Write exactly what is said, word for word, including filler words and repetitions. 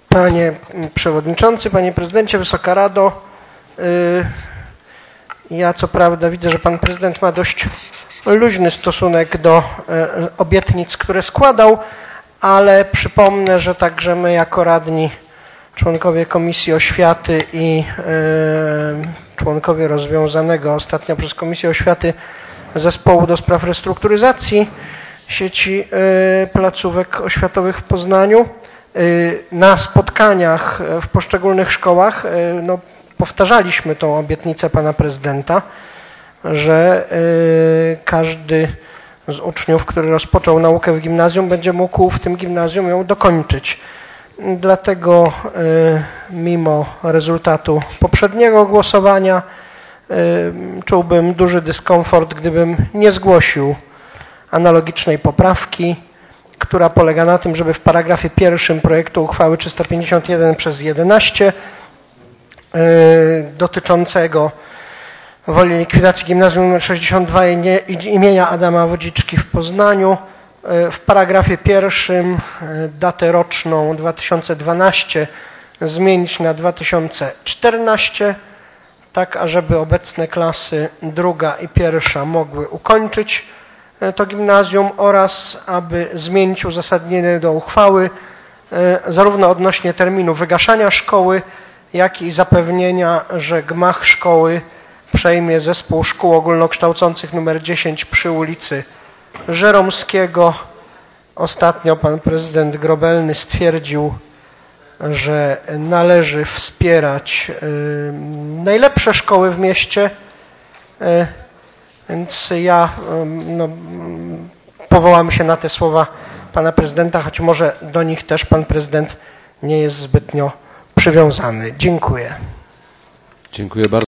Panie Przewodniczący, Panie Prezydencie, Wysoka Rado. Ja co prawda widzę, że Pan Prezydent ma dość luźny stosunek do obietnic, które składał, ale przypomnę, że także my jako radni, członkowie Komisji Oświaty i członkowie rozwiązanego ostatnio przez Komisję Oświaty Zespołu do spraw restrukturyzacji sieci placówek oświatowych w Poznaniu, na spotkaniach w poszczególnych szkołach no, powtarzaliśmy tą obietnicę Pana Prezydenta, że każdy z uczniów, który rozpoczął naukę w gimnazjum, będzie mógł w tym gimnazjum ją dokończyć. Dlatego mimo rezultatu poprzedniego głosowania czułbym duży dyskomfort, gdybym nie zgłosił analogicznej poprawki, która polega na tym, żeby w paragrafie pierwszym projektu uchwały trzysta pięćdziesiąt jeden przez jedenaście yy, dotyczącego woli likwidacji gimnazjum nr sześćdziesiąt dwa imienia Adama Wodziczki w Poznaniu yy, w paragrafie pierwszym yy, datę roczną dwa tysiące dwanaście zmienić na dwa tysiące czternaście, tak ażeby obecne klasy druga i pierwsza mogły ukończyć to gimnazjum oraz aby zmienić uzasadnienie do uchwały zarówno odnośnie terminu wygaszania szkoły, jak i zapewnienia, że gmach szkoły przejmie Zespół Szkół Ogólnokształcących nr dziesięć przy ulicy Żeromskiego. Ostatnio pan prezydent Grobelny stwierdził, że należy wspierać najlepsze szkoły w mieście, więc ja no, powołam się na te słowa pana prezydenta, choć może do nich też pan prezydent nie jest zbytnio przywiązany. Dziękuję. Dziękuję bardzo.